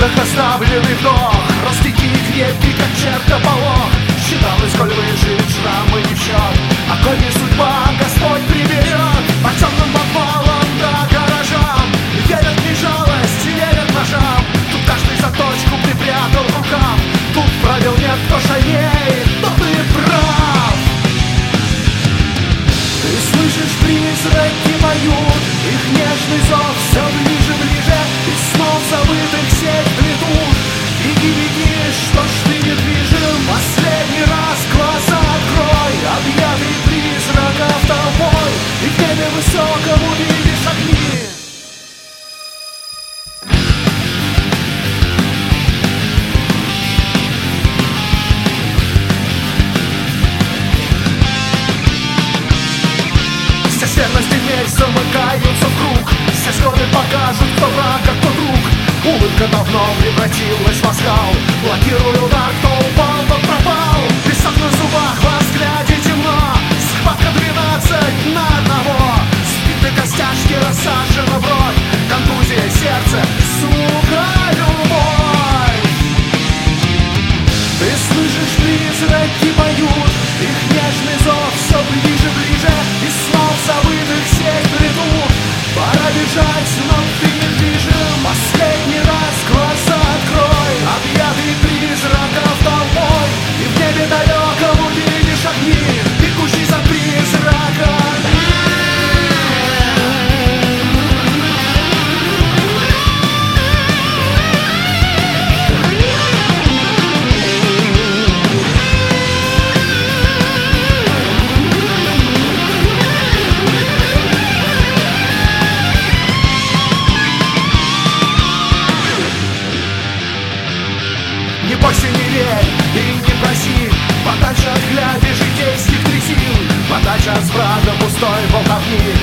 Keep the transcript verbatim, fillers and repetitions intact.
ушах оставленный вдох, растеки крепкий, как чертополох. Считалось, сколь выживет, шрамы не в счет, а коль не судьба, Господь приберет. По темным подвалам да гаражам верят не жалость, верят ножам. Тут каждый заточку припрятал рукав. Тут правил нет, кто шальней, тот и прав. Ты слышишь, призраки поют, их нежный зов все ближе, ближе. Из снов забытых сеть плетут. Беги, беги, что ж ты недвижим? Последний раз глаза открой, объятый призраков толпой, и в небе высоком увидишь огни. Здесь верность и месть замыкаются в круг. Здесь годы покажут, кто враг, а кто друг. Улыбка давно превратилась в оскал. Блокируя удар, кто упал, тот пропал. Песок на зубах, во взгляде темно. Схватка двенадцать на одного. Сбиты костяшки, рассажена бровь. Контузия, сердце, сука, любовь. Ты слышишь, призраки поют, их нежный зов все ближе, ближе. Из снов забытых сеть плетут. Пора бежать, но ты недвижим. Последний раз глаза открой, объятый призраков толпой, и в небе далеком увидишь огни, бегущий за призраком. Не бойся, не верь и не проси, подальше от гляди житейских трясин, подальше от сбрада пустой болтовни.